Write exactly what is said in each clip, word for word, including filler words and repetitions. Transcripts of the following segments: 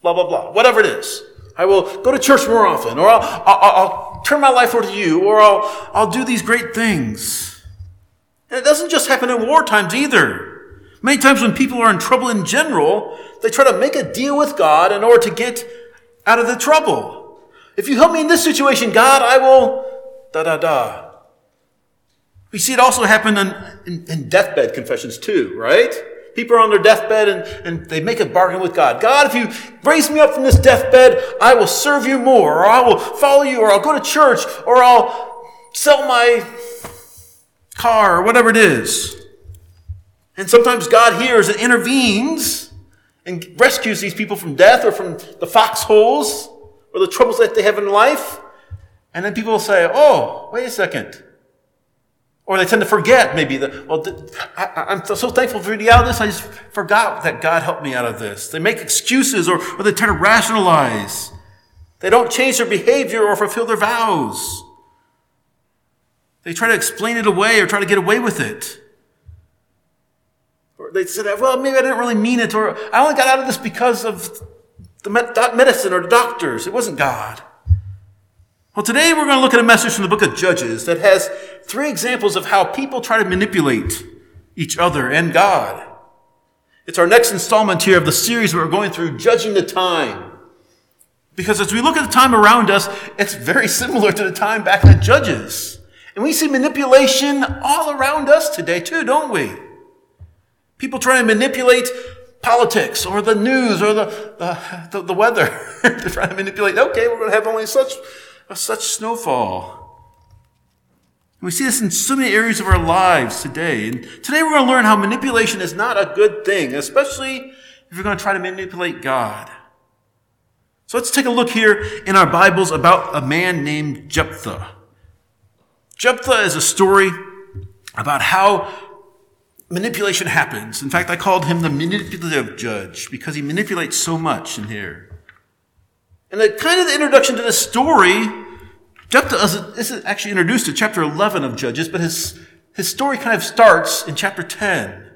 blah, blah, blah, whatever it is. I will go to church more often, or I'll, I'll, I'll turn my life over to you, or I'll, I'll do these great things. And it doesn't just happen in war times either. Many times when people are in trouble in general, they try to make a deal with God in order to get out of the trouble. If you help me in this situation, God, I will da da da. We see it also happen in, in, in deathbed confessions too, right? People are on their deathbed and, and they make a bargain with God. God, if you raise me up from this deathbed, I will serve you more, or I will follow you, or I'll go to church, or I'll sell my car, or whatever it is. And sometimes God hears and intervenes and rescues these people from death or from the foxholes or the troubles that they have in life. And then people will say, oh, wait a second. Or they tend to forget maybe that, well, I, I'm so thankful for getting out of this, I just forgot that God helped me out of this. They make excuses or, or they try to rationalize. They don't change their behavior or fulfill their vows. They try to explain it away or try to get away with it. Or they say, well, maybe I didn't really mean it, or I only got out of this because of the medicine or the doctors. It wasn't God. Well, today we're going to look at a message from the book of Judges that has three examples of how people try to manipulate each other and God. It's our next installment here of the series we're going through, Judging the Time. Because as we look at the time around us, it's very similar to the time back in the Judges. And we see manipulation all around us today too, don't we? People trying to manipulate politics or the news or the, the, the, the weather. They're trying to manipulate, okay, we're going to have only such... such snowfall. We see this in so many areas of our lives today. And today we're going to learn how manipulation is not a good thing, especially if you're going to try to manipulate God. So let's take a look here in our Bibles about a man named Jephthah. Jephthah is a story about how manipulation happens. In fact, I called him the manipulative judge because he manipulates so much in here. And the kind of the introduction to this story, Jephthah isn't actually introduced to chapter eleven of Judges, but his, his story kind of starts in chapter ten.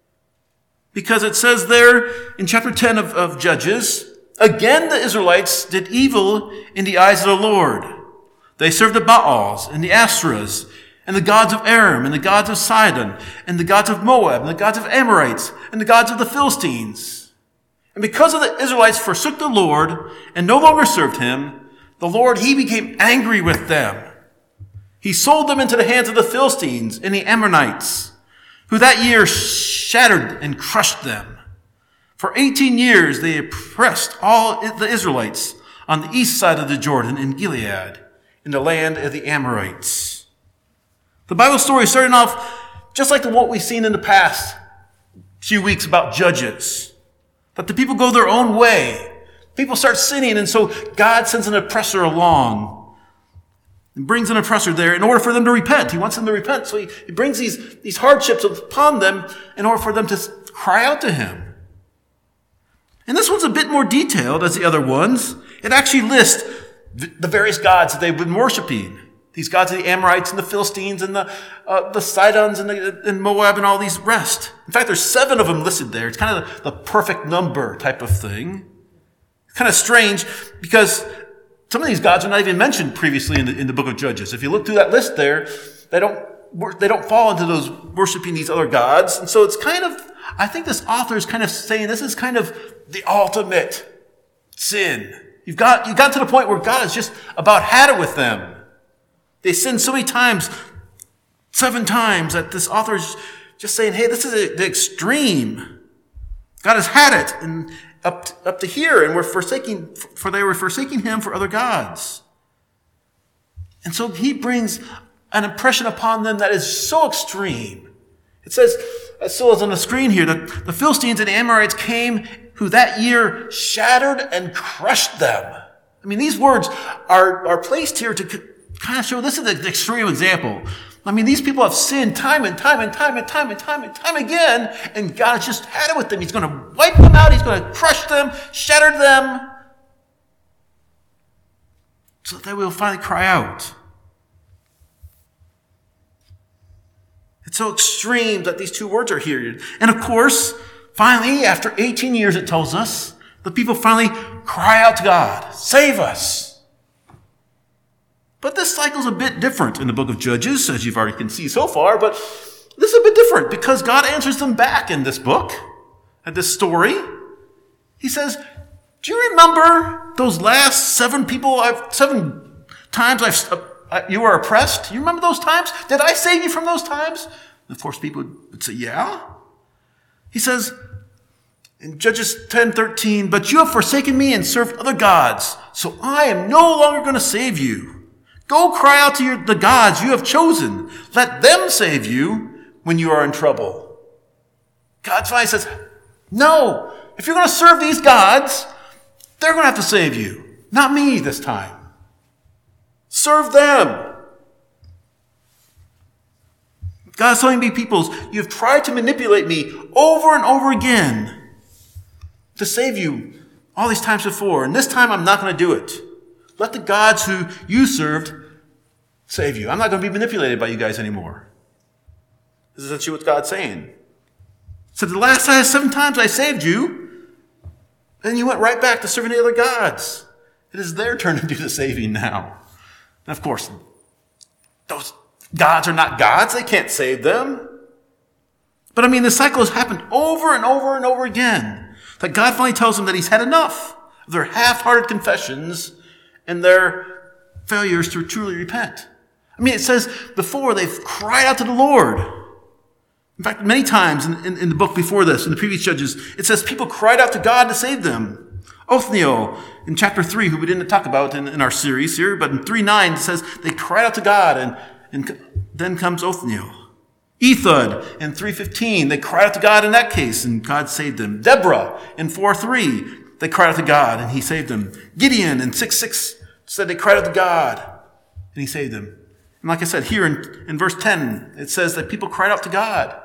Because it says there in chapter ten of, of Judges, again the Israelites did evil in the eyes of the Lord. They served the Baals and the Asherahs and the gods of Aram and the gods of Sidon and the gods of Moab and the gods of Amorites and the gods of the Philistines. And because of the Israelites forsook the Lord and no longer served him, the Lord, he became angry with them. He sold them into the hands of the Philistines and the Ammonites, who that year shattered and crushed them. For eighteen years they oppressed all the Israelites on the east side of the Jordan in Gilead, in the land of the Amorites. The Bible story is starting off just like what we've seen in the past few weeks about Judges. That the people go their own way. People start sinning, and so God sends an oppressor along and brings an oppressor there in order for them to repent. He wants them to repent, so he, he brings these, these hardships upon them in order for them to cry out to him. And this one's a bit more detailed as the other ones. It actually lists the various gods that they've been worshiping. These gods of the Amorites and the Philistines and the uh, the Sidons and, the, and Moab and all these rest. In fact, there's seven of them listed there. It's kind of the, the perfect number type of thing. It's kind of strange because some of these gods are not even mentioned previously in the, in the book of Judges. If you look through that list there, they don't they don't fall into those worshiping these other gods. And so it's kind of, I think this author is kind of saying this is kind of the ultimate sin. You've got, you've got to the point where God has just about had it with them. They sinned so many times, seven times, that this author is just saying, hey, this is a, the extreme. God has had it and up to, up to here, and we're forsaking, for they were forsaking him for other gods. And so he brings an impression upon them that is so extreme. It says, as still as on the screen here, that the Philistines and the Amorites came, who that year shattered and crushed them. I mean, these words are, are placed here to kind of show this is an extreme example. I mean, these people have sinned time and time and time and time and time and time again, and God has just had it with them. He's going to wipe them out. He's going to crush them, shatter them, so that they will finally cry out. It's so extreme that these two words are here. And of course, finally, after eighteen years, it tells us, the people finally cry out to God, save us. But this cycle is a bit different in the book of Judges, as you've already can see so far, but this is a bit different because God answers them back in this book, at this story. He says, do you remember those last seven people, I've, seven times I've, uh, you were oppressed? You remember those times? Did I save you from those times? And of course, people would say, yeah. He says in Judges ten thirteen, but you have forsaken me and served other gods, so I am no longer going to save you. Go cry out to your, the gods you have chosen. Let them save you when you are in trouble. God finally says, no, if you're going to serve these gods, they're going to have to save you. Not me this time. Serve them. God's telling me, peoples, you've tried to manipulate me over and over again to save you all these times before. And this time I'm not going to do it. Let the gods who you served save you. I'm not going to be manipulated by you guys anymore. This is essentially what God's saying. So the last time, seven times I saved you, and you went right back to serving the other gods. It is their turn to do the saving now. And of course, those gods are not gods. They can't save them. But I mean, the cycle has happened over and over and over again. That God finally tells them that he's had enough of their half-hearted confessions and their failures to truly repent. I mean, it says before they've cried out to the Lord. In fact, many times in, in, in the book before this, in the previous Judges, it says people cried out to God to save them. Othniel in chapter three, who we didn't talk about in, in our series here, but in three nine it says they cried out to God, and, and then comes Othniel. Ehud in three fifteen, they cried out to God in that case, and God saved them. Deborah in four three, they cried out to God, and he saved them. Gideon in six six said they cried out to God, and he saved them. And like I said, here in, in verse ten, it says that people cried out to God.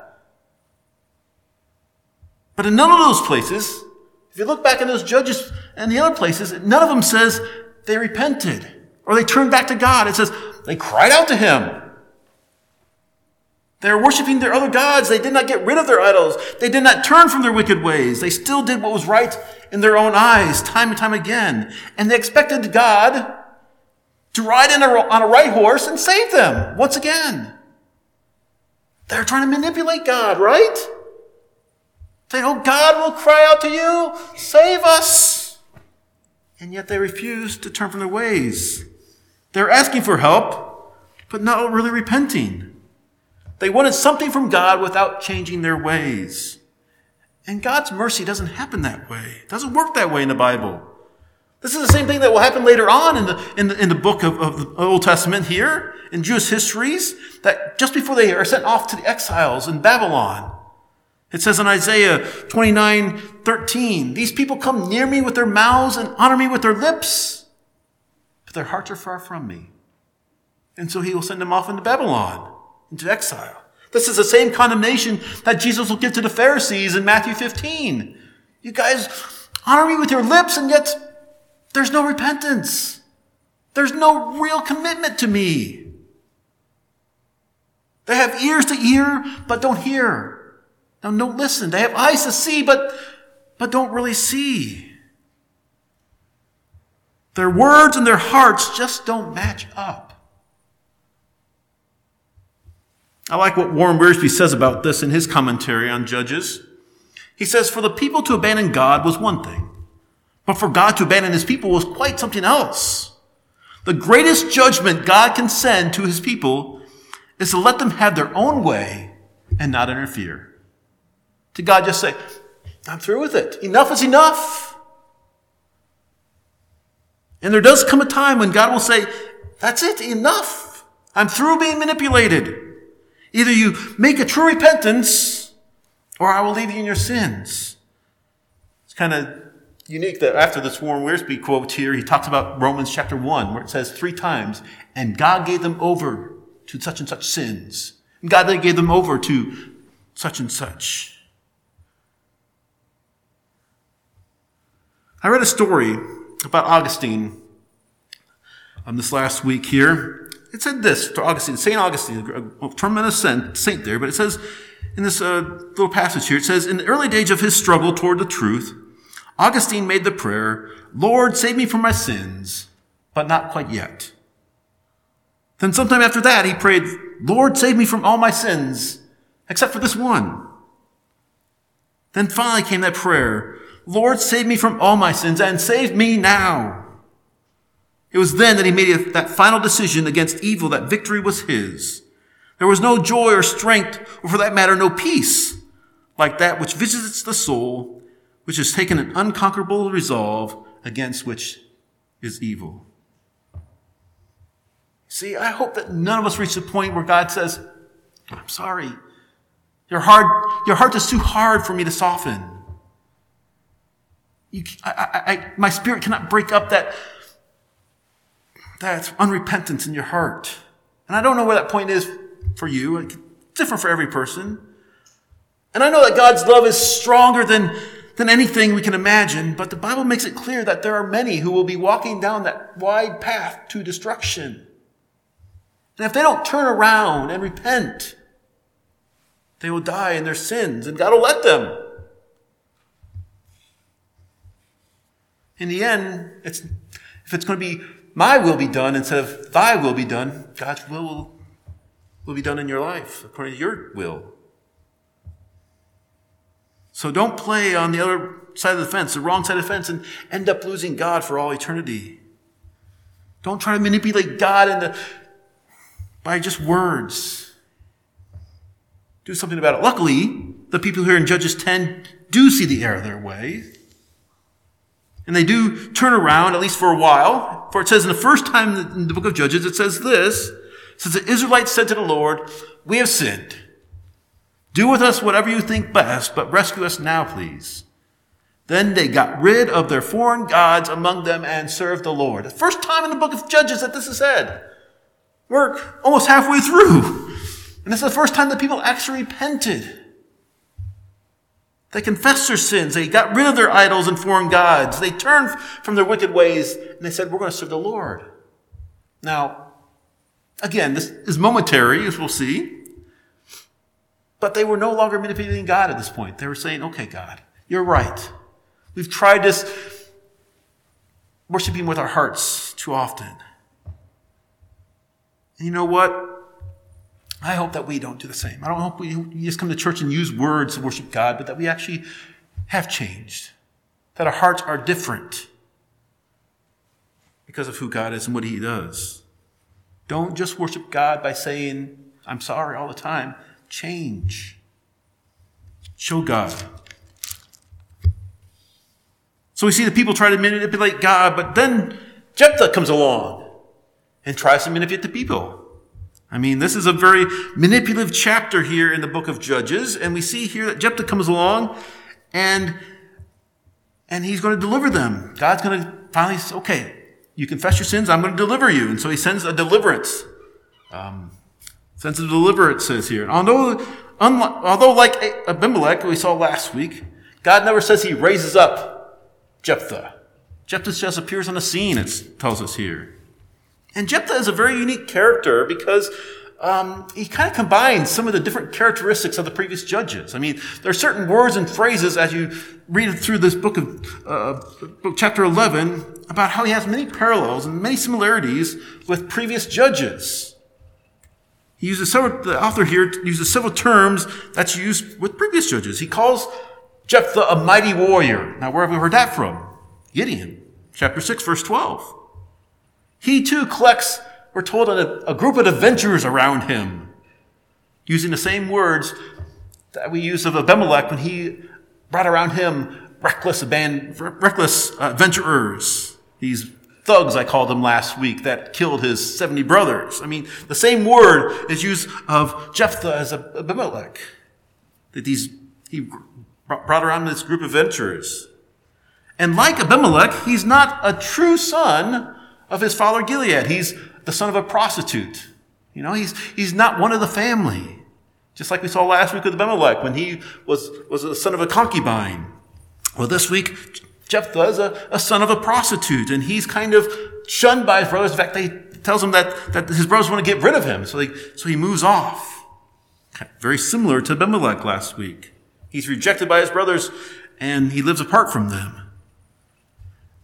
But in none of those places, if you look back in those Judges and the other places, none of them says they repented or they turned back to God. It says they cried out to him. They were worshiping their other gods. They did not get rid of their idols. They did not turn from their wicked ways. They still did what was right in their own eyes time and time again. And they expected God to ride in a, on a right horse and save them once again. They're trying to manipulate God, right? Saying, oh, God will cry out to you, save us. And yet they refuse to turn from their ways. They're asking for help, but not really repenting. They wanted something from God without changing their ways. And God's mercy doesn't happen that way. It doesn't work that way in the Bible. This is the same thing that will happen later on in the, in the, in the book of, of the Old Testament here, in Jewish histories, that just before they are sent off to the exiles in Babylon, it says in Isaiah twenty-nine thirteen, these people come near me with their mouths and honor me with their lips, but their hearts are far from me. And so he will send them off into Babylon, into exile. This is the same condemnation that Jesus will give to the Pharisees in Matthew fifteen. You guys honor me with your lips, and yet there's no repentance. There's no real commitment to me. They have ears to hear, but don't hear. No, don't listen. They have eyes to see, but, but don't really see. Their words and their hearts just don't match up. I like what Warren Wiersbe says about this in his commentary on Judges. He says, for the people to abandon God was one thing, but for God to abandon his people was quite something else. The greatest judgment God can send to his people is to let them have their own way and not interfere. To God just say, I'm through with it. Enough is enough. And there does come a time when God will say, that's it, enough. I'm through being manipulated. Either you make a true repentance, or I will leave you in your sins. It's kind of unique that after this Warren Wiersbe quote here, he talks about Romans chapter one, where it says three times, and God gave them over to such and such sins. And God then gave them over to such and such. I read a story about Augustine um, this last week here. It said this to Augustine, Saint Augustine, a tremendous saint there, but it says in this uh, little passage here, it says, in the early days of his struggle toward the truth, Augustine made the prayer, Lord, save me from my sins, but not quite yet. Then sometime after that, he prayed, Lord, save me from all my sins, except for this one. Then finally came that prayer, Lord, save me from all my sins, and save me now. It was then that he made that final decision against evil, that victory was his. There was no joy or strength, or for that matter, no peace, like that which visits the soul, which has taken an unconquerable resolve against which is evil. See, I hope that none of us reach the point where God says, I'm sorry. Your heart, your heart is too hard for me to soften. You, I, I, I, my spirit cannot break up that, that unrepentance in your heart. And I don't know where that point is for you. It's different for every person. And I know that God's love is stronger than, than anything we can imagine, but the Bible makes it clear that there are many who will be walking down that wide path to destruction. And if they don't turn around and repent, they will die in their sins, and God will let them. In the end, it's, if it's going to be my will be done instead of thy will be done, God's will will, will be done in your life according to your will. So don't play on the other side of the fence, the wrong side of the fence, and end up losing God for all eternity. Don't try to manipulate God into by just words. Do something about it. Luckily, the people here in Judges ten do see the error of their way. And they do turn around, at least for a while. For it says in the first time in the book of Judges, it says this. It says, the Israelites said to the Lord, we have sinned. Do with us whatever you think best, but rescue us now, please. Then they got rid of their foreign gods among them and served the Lord. The first time in the book of Judges that this is said. We're almost halfway through. And this is the first time that people actually repented. They confessed their sins. They got rid of their idols and foreign gods. They turned from their wicked ways and they said, we're going to serve the Lord. Now, again, this is momentary, as we'll see. But they were no longer manipulating God at this point. They were saying, okay, God, you're right. We've tried this worshiping with our hearts too often. And you know what? I hope that we don't do the same. I don't hope we, we just come to church and use words to worship God, but that we actually have changed. That our hearts are different because of who God is and what he does. Don't just worship God by saying, I'm sorry all the time. Change. Show God. So we see the people try to manipulate God, but then Jephthah comes along and tries to manipulate the people. I mean, this is a very manipulative chapter here in the book of Judges, and we see here that Jephthah comes along and, and he's going to deliver them. God's going to finally say, okay, you confess your sins, I'm going to deliver you. And so he sends a deliverance. Um, sends a deliverance, it says here. And although, unlike, although like Abimelech, we saw last week, God never says he raises up Jephthah. Jephthah just appears on the scene, it tells us here. And Jephthah is a very unique character because um, he kind of combines some of the different characteristics of the previous judges. I mean, there are certain words and phrases as you read through this book of uh, book, chapter eleven about how he has many parallels and many similarities with previous judges. He uses several, the author here uses several terms that's used with previous judges. He calls Jephthah a mighty warrior. Now, where have we heard that from? Gideon, chapter six, verse twelve. He too collects, we're told, a, a group of adventurers around him, using the same words that we use of Abimelech when he brought around him reckless, aband- reckless uh, adventurers. These thugs, I called them last week, that killed his seventy brothers. I mean, the same word is used of Jephthah as Abimelech. That these he brought around this group of adventurers. And like Abimelech, he's not a true son of his father Gilead. He's the son of a prostitute. You know, he's he's not one of the family. Just like we saw last week with Abimelech when he was, was a son of a concubine. Well, this week, Jephthah is a, a son of a prostitute, and he's kind of shunned by his brothers. In fact, they tells him that, that his brothers want to get rid of him, so, they, so he moves off. Very similar to Abimelech last week. He's rejected by his brothers, and he lives apart from them.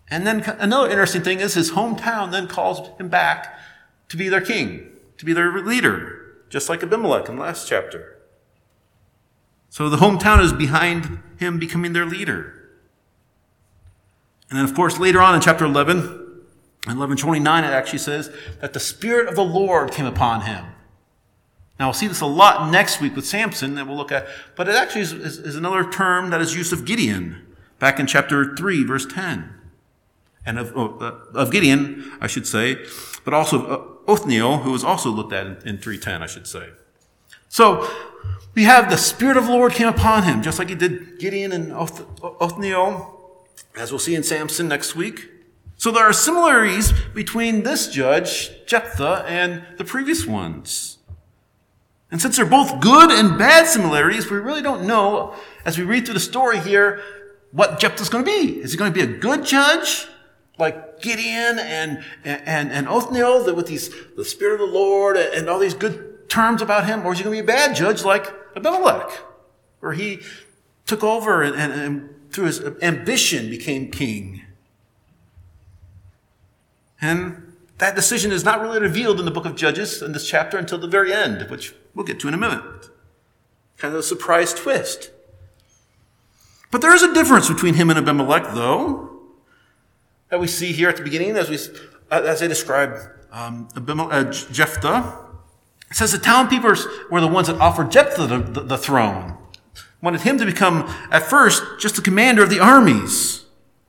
And then another interesting thing is his hometown then calls him back to be their king, to be their leader, just like Abimelech in the last chapter. So the hometown is behind him becoming their leader. And then, of course, later on in chapter eleven, eleven twenty-nine, it actually says that the Spirit of the Lord came upon him. Now, we'll see this a lot next week with Samson that we'll look at, but it actually is, is, is another term that is used of Gideon back in chapter three, verse ten. And of, of Gideon, I should say, but also of Othniel, who was also looked at in, in three ten, I should say. So, we have the Spirit of the Lord came upon him, just like he did Gideon and Oth- Othniel, as we'll see in Samson next week. So there are similarities between this judge, Jephthah, and the previous ones. And since they're both good and bad similarities, we really don't know, as we read through the story here, what Jephthah's going to be. Is he going to be a good judge, like Gideon and and, and Othniel, that with these the Spirit of the Lord and all these good terms about him, or is he going to be a bad judge like Abimelech, where he took over and, and, and through his ambition became king? And that decision is not really revealed in the book of Judges in this chapter until the very end, which we'll get to in a minute. Kind of a surprise twist. But there is a difference between him and Abimelech, though, that we see here at the beginning, as we as they describe um, Abimelech, uh, Jephthah. It says the town people were the ones that offered Jephthah the, the, the throne, wanted him to become, at first, just the commander of the armies.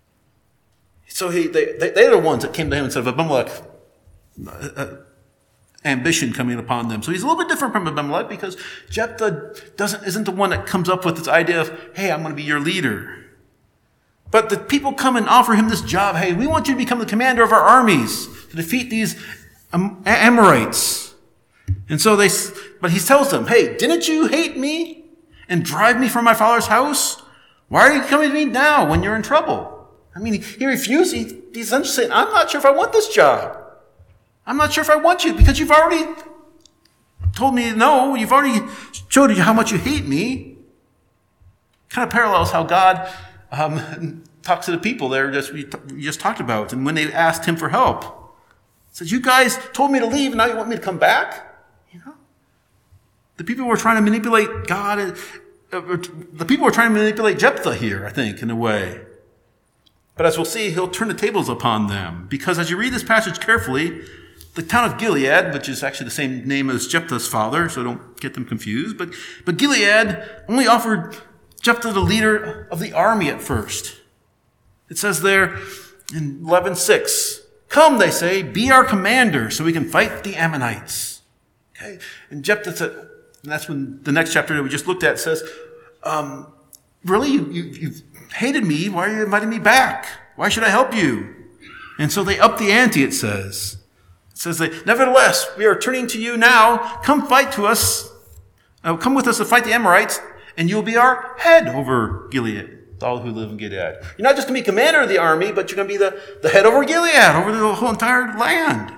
So he, they, they, they're the ones that came to him and said, Abimelech, uh, ambition coming upon them. So he's a little bit different from Abimelech because Jephthah doesn't, isn't the one that comes up with this idea of, hey, I'm going to be your leader. But the people come and offer him this job. Hey, we want you to become the commander of our armies to defeat these Amorites. And so they, but he tells them, hey, didn't you hate me and drive me from my father's house? Why are you coming to me now when you're in trouble? I mean, he refused. He, he's essentially saying, I'm not sure if I want this job. I'm not sure if I want you because you've already told me no. You've already showed you how much you hate me. Kind of parallels how God um, talks to the people there just we, we just talked about. And when they asked him for help, he says, you guys told me to leave and now you want me to come back? You know, the people were trying to manipulate God. And, uh, the people were trying to manipulate Jephthah here, I think, in a way. But as we'll see, he'll turn the tables upon them. Because as you read this passage carefully, the town of Gilead, which is actually the same name as Jephthah's father, so don't get them confused, but, but Gilead only offered Jephthah the leader of the army at first. It says there in eleven six, come, they say, be our commander so we can fight the Ammonites. Okay, and Jephthah said, and that's when the next chapter that we just looked at says, um, really, you, you, you've hated me. Why are you inviting me back? Why should I help you? And so they up the ante, it says. It says, that, nevertheless, we are turning to you now. Come fight to us. Uh, come with us to fight the Amorites, and you'll be our head over Gilead, all who live in Gilead. You're not just going to be commander of the army, but you're going to be the, the head over Gilead, over the whole entire land.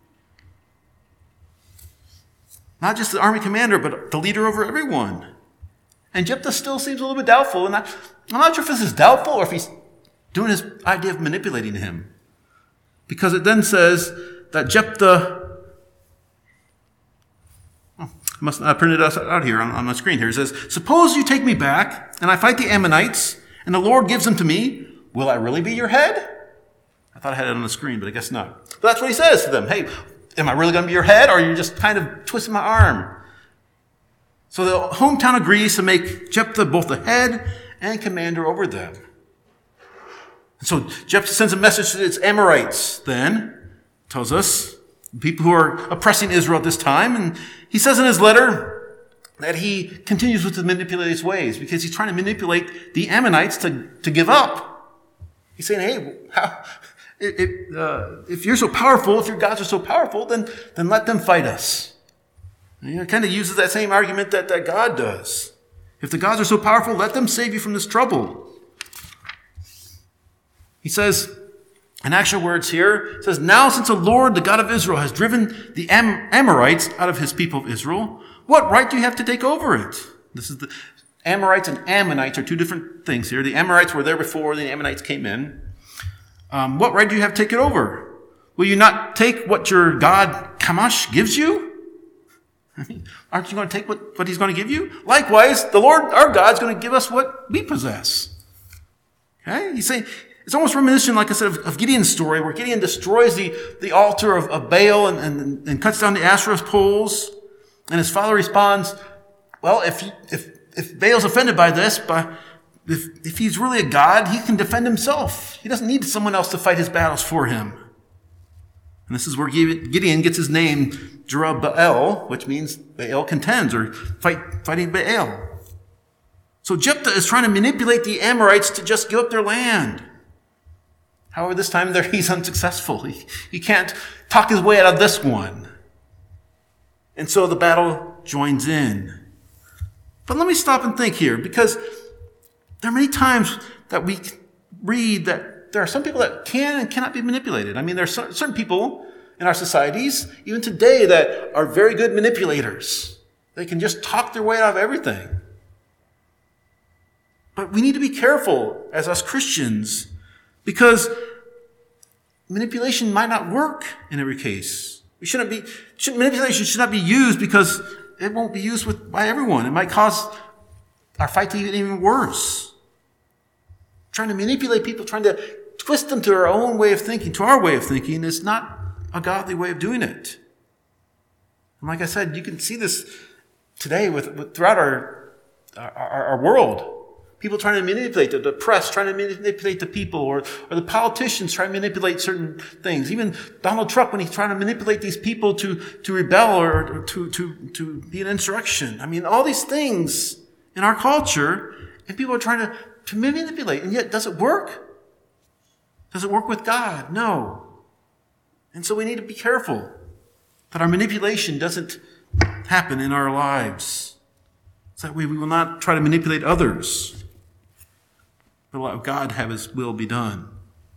Not just the army commander, but the leader over everyone. And Jephthah still seems a little bit doubtful. And I, I'm not sure if this is doubtful or if he's doing his idea of manipulating him. Because it then says that Jephthah, oh, I must I printed it out here on, on my screen here. It says, suppose you take me back and I fight the Ammonites and the Lord gives them to me. Will I really be your head? I thought I had it on the screen, but I guess not. But that's what he says to them. Hey, am I really going to be your head, or are you just kind of twisting my arm? So the hometown agrees to make Jephthah both the head and commander over them. And so Jephthah sends a message to its Amorites then, tells us, people who are oppressing Israel at this time. And he says in his letter that he continues with the manipulative ways because he's trying to manipulate the Ammonites to, to give up. He's saying, hey, how... It, it, uh, if you're so powerful, if your gods are so powerful, then, then let them fight us. And it kind of uses that same argument that, that God does. If the gods are so powerful, let them save you from this trouble. He says, in actual words here, it says, now since the Lord, the God of Israel, has driven the Am- Amorites out of his people of Israel, what right do you have to take over it? This is the Amorites and Ammonites are two different things here. The Amorites were there before the Ammonites came in. Um, what right do you have to take it over? Will you not take what your God, Kamash, gives you? I mean, aren't you going to take what, what he's going to give you? Likewise, the Lord, our God, is going to give us what we possess. Okay? He's saying, it's almost reminiscent, like I said, of, of Gideon's story, where Gideon destroys the, the altar of, of Baal and, and, and cuts down the Asherah poles. And his father responds, well, if, if, if Baal's offended by this, by, if, if he's really a God, he can defend himself. He doesn't need someone else to fight his battles for him. And this is where Gideon gets his name, Jerubbaal, which means Baal contends, or fight, fighting Baal. So Jephthah is trying to manipulate the Amorites to just give up their land. However, this time there he's unsuccessful. He, he can't talk his way out of this one. And so the battle joins in. But let me stop and think here, because there are many times that we read that there are some people that can and cannot be manipulated. I mean, there are certain people in our societies, even today, that are very good manipulators. They can just talk their way out of everything. But we need to be careful as us Christians, because manipulation might not work in every case. We shouldn't be, should, manipulation should not be used because it won't be used with, by everyone. It might cause our fight to get even worse. Trying to manipulate people, trying to twist them to our own way of thinking, to our way of thinking, is not a godly way of doing it. And like I said, you can see this today with, with throughout our, our, our world. People trying to manipulate the, the press, trying to manipulate the people, or, or the politicians trying to manipulate certain things. Even Donald Trump, when he's trying to manipulate these people to, to rebel or, or to, to, to be an insurrection. I mean, all these things in our culture, and people are trying to, to manipulate. And yet, does it work? Does it work with God? No. And so we need to be careful that our manipulation doesn't happen in our lives. So that way we will not try to manipulate others, but let God have his will be done.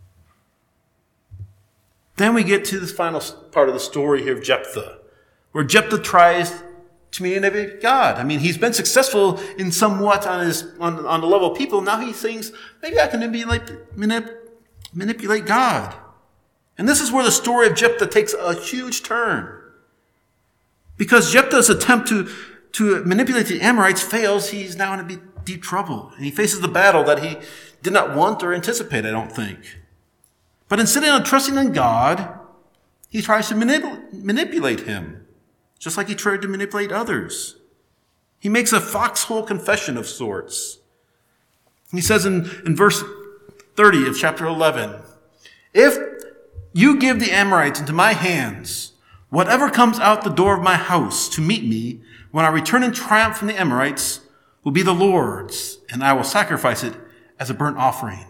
Then we get to this final part of the story here of Jephthah, where Jephthah tries to manipulate God. I mean, he's been successful in somewhat on his on, on the level of people. Now he thinks, maybe I can manipulate, manip, manipulate God. And this is where the story of Jephthah takes a huge turn. Because Jephthah's attempt to, to manipulate the Amorites fails, he's now in deep, deep trouble. And he faces the battle that he did not want or anticipate, I don't think. But instead of trusting in God, he tries to manip- manipulate him, just like he tried to manipulate others. He makes a foxhole confession of sorts. He says in, in verse thirty of chapter eleven, if you give the Amorites into my hands, whatever comes out the door of my house to meet me when I return in triumph from the Amorites will be the Lord's, and I will sacrifice it as a burnt offering.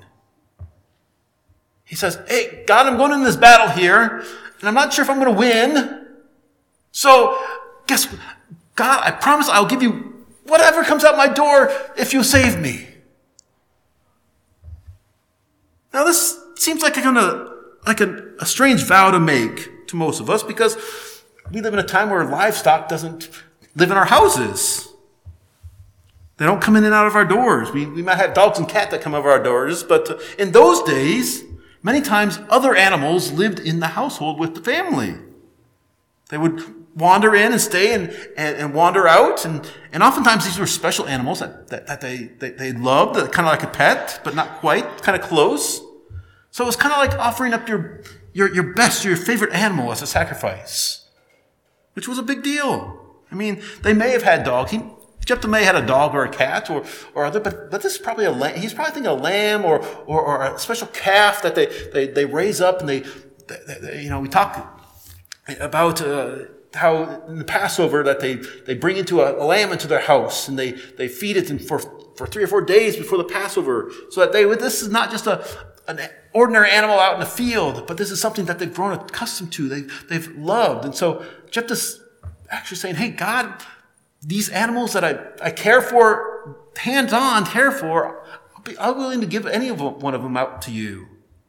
He says, hey, God, I'm going in this battle here, and I'm not sure if I'm going to win. So, guess what? God, I promise I'll give you whatever comes out my door if you save me. Now, this seems like a kind of like a, a strange vow to make to most of us, because we live in a time where livestock doesn't live in our houses. They don't come in and out of our doors. We, we might have dogs and cats that come over our doors, but in those days, many times other animals lived in the household with the family. They would wander in and stay and, and, and wander out, and, and oftentimes these were special animals that, that, that they, they, they loved, kind of like a pet, but not quite, kind of close. So it was kind of like offering up your, your, your best, your favorite animal as a sacrifice, which was a big deal. I mean, they may have had dogs. He, Jephthah may have had a dog or a cat or, or other, but, but this is probably a lamb. He's probably thinking a lamb or, or, or a special calf that they, they, they raise up, and they, they, they you know, we talk about, uh, how in the Passover that they, they bring into a, a lamb into their house, and they, they feed it for, for three or four days before the Passover, so that they, this is not just a, an ordinary animal out in the field, but this is something that they've grown accustomed to, they've, they've loved. And so Jephthah's actually saying, hey, God, these animals that I, I care for, hands-on care for, I'll be, I'm willing to give any of them, one of them out to you.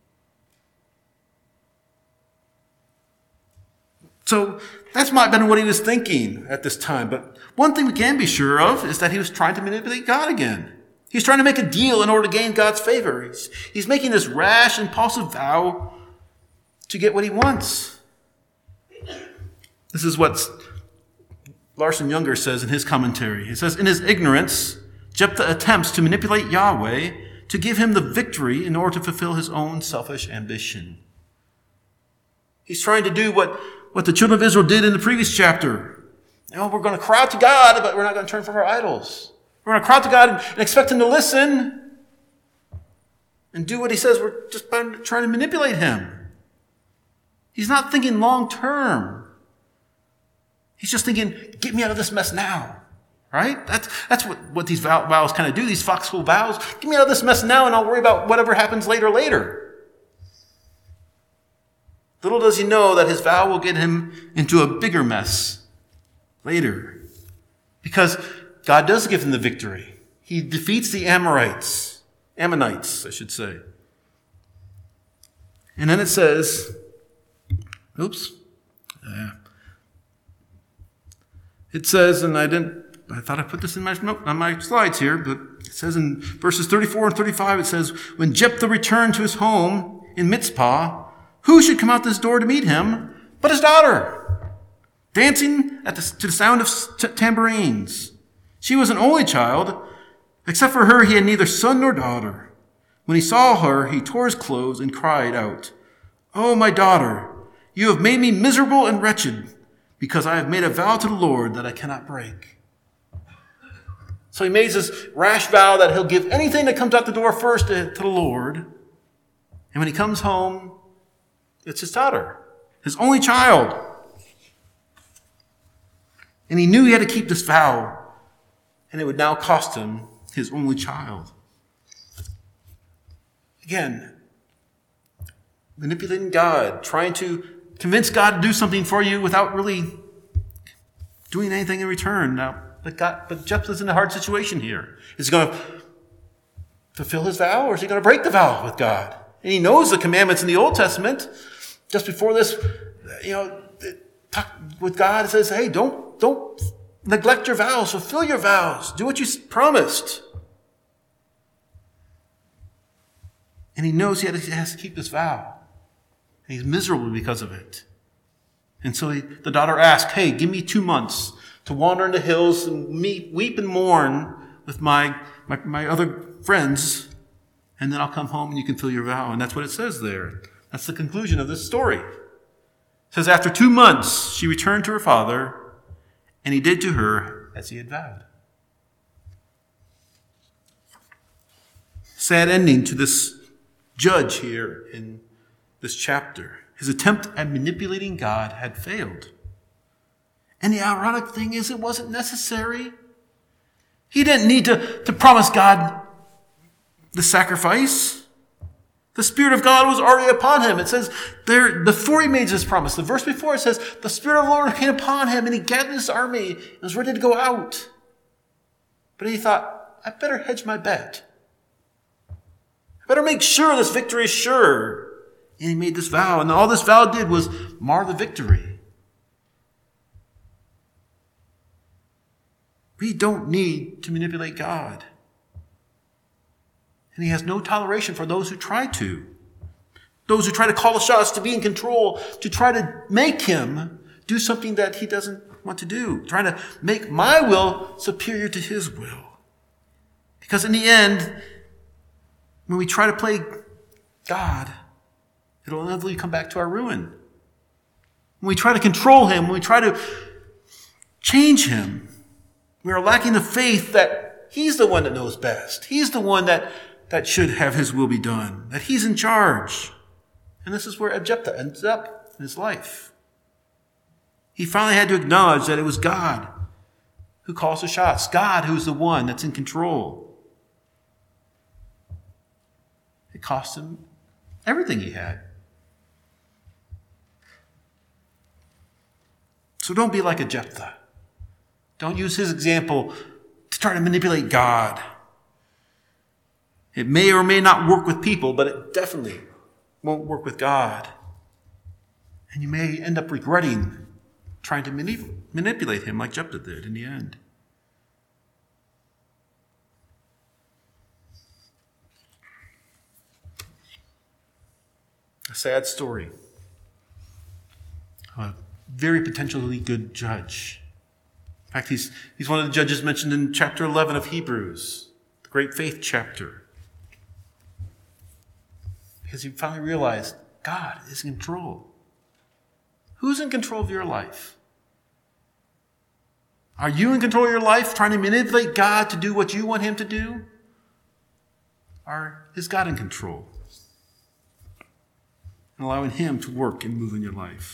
So that's might have been what he was thinking at this time. But one thing we can be sure of is that he was trying to manipulate God again. He's trying to make a deal in order to gain God's favor. He's, he's making this rash, impulsive vow to get what he wants. This is what Larson Younger says in his commentary. He says, in his ignorance, Jephthah attempts to manipulate Yahweh to give him the victory in order to fulfill his own selfish ambition. He's trying to do what, what the children of Israel did in the previous chapter. You know, we're going to cry out to God, but we're not going to turn from our idols. We're going to cry out to God and, and expect him to listen and do what he says. We're just trying to manipulate him. He's not thinking long term. He's just thinking, get me out of this mess now. Right? That's, that's what, what these vow, vows kind of do, these foxhole vows. Get me out of this mess now and I'll worry about whatever happens later, later. Little does he know that his vow will get him into a bigger mess later. Because God does give him the victory. He defeats the Amorites. Ammonites, I should say. And then it says, oops. Uh, it says, and I didn't, I thought I put this in my note, on my slides here, but it says in verses thirty-four and thirty-five, it says, when Jephthah returned to his home in Mizpah, who should come out this door to meet him but his daughter, dancing at the, to the sound of t- tambourines. She was an only child. Except for her, he had neither son nor daughter. When he saw her, he tore his clothes and cried out, "Oh, my daughter, you have made me miserable and wretched, because I have made a vow to the Lord that I cannot break." So he makes this rash vow that he'll give anything that comes out the door first to, to the Lord. And when he comes home, it's his daughter, his only child. And he knew he had to keep this vow, and it would now cost him his only child. Again, manipulating God, trying to convince God to do something for you without really doing anything in return. Now, but God, but Jephthah's in a hard situation here. Is he going to fulfill his vow, or is he going to break the vow with God? And he knows the commandments in the Old Testament. Just before this, you know, talk with God, it says, "Hey, don't don't neglect your vows. Fulfill your vows. Do what you promised." And he knows he has to keep this vow. And he's miserable because of it. And so he, the daughter asks, "Hey, give me two months to wander in the hills and meet, weep and mourn with my, my, my other friends, and then I'll come home and you can fill your vow." And that's what it says there. That's the conclusion of this story. It says, after two months, she returned to her father, and he did to her as he had vowed. Sad ending to this judge here in this chapter. His attempt at manipulating God had failed. And the ironic thing is, it wasn't necessary. He didn't need to, to promise God the sacrifice. The Spirit of God was already upon him. It says there, before he made this promise, the verse before it says, the Spirit of the Lord came upon him and he gathered his army and was ready to go out. But he thought, I better hedge my bet. I better make sure this victory is sure. And he made this vow, and all this vow did was mar the victory. We don't need to manipulate God. And he has no toleration for those who try to. Those who try to call the shots, to be in control, to try to make him do something that he doesn't want to do. Trying to make my will superior to his will. Because in the end, when we try to play God, it'll inevitably come back to our ruin. When we try to control him, when we try to change him, we are lacking the faith that he's the one that knows best. He's the one that, that should have his will be done, that he's in charge. And this is where Jephthah ends up in his life. He finally had to acknowledge that it was God who calls the shots, God who's the one that's in control. It cost him everything he had. So don't be like a Jephthah. Don't use his example to try to manipulate God. It may or may not work with people, but it definitely won't work with God. And you may end up regretting trying to manip- manipulate him like Jephthah did in the end. A sad story. A very potentially good judge. In fact, he's, he's one of the judges mentioned in chapter eleven of Hebrews, the great faith chapter. Because he finally realized God is in control. Who's in control of your life? Are you in control of your life, trying to manipulate God to do what you want him to do? Or is God in control? And allowing him to work and move in your life?